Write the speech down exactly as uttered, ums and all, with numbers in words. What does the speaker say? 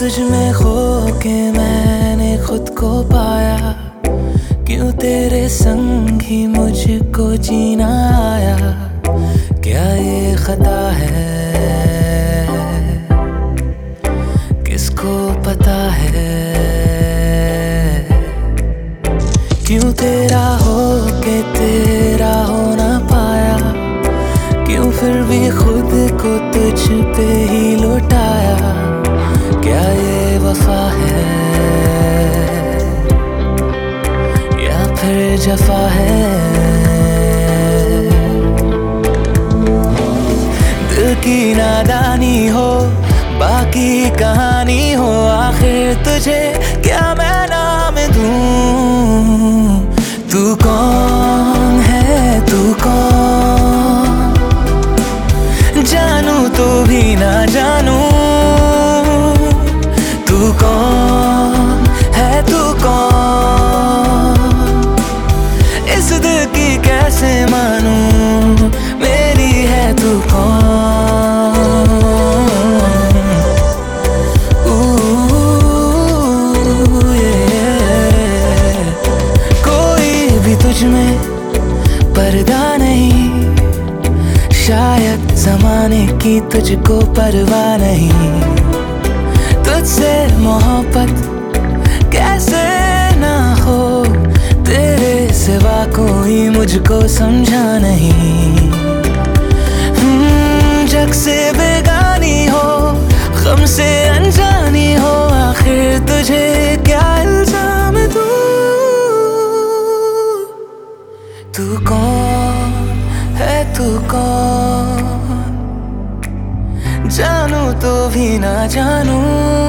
तुझ में खो के मैंने खुद को पाया, क्यों तेरे संग ही मुझको जीना आया। क्या ये खता है, किसको पता है। क्यों तेरा हो के तेरा हो ना पाया, क्यों फिर भी खुद को तुझ पे ही लौटाया। क्या ये वफा है या फिर जफा है। दिल की नादानी हो बाकी कहानी हो, आखिर तुझे क्या मैं नाम दूं। तू कौन है, तू कौन, जानू तो भी ना जानू। तू कौन है, तू कौन, इस दिल की कैसे मानूं, मेरी है तू कौन। कोई भी तुझ में पर्दा नहीं, शायद ज़माने की तुझको परवाह नहीं। तुझसे मोहब्बत कैसे ना हो, तेरे सिवा कोई मुझको समझा नहीं। जग से बेगानी हो, गम से अनजानी हो, आखिर तुझे क्या इल्जाम दूं। तू कौन है, तू कौन, जानू तो भी ना जानू।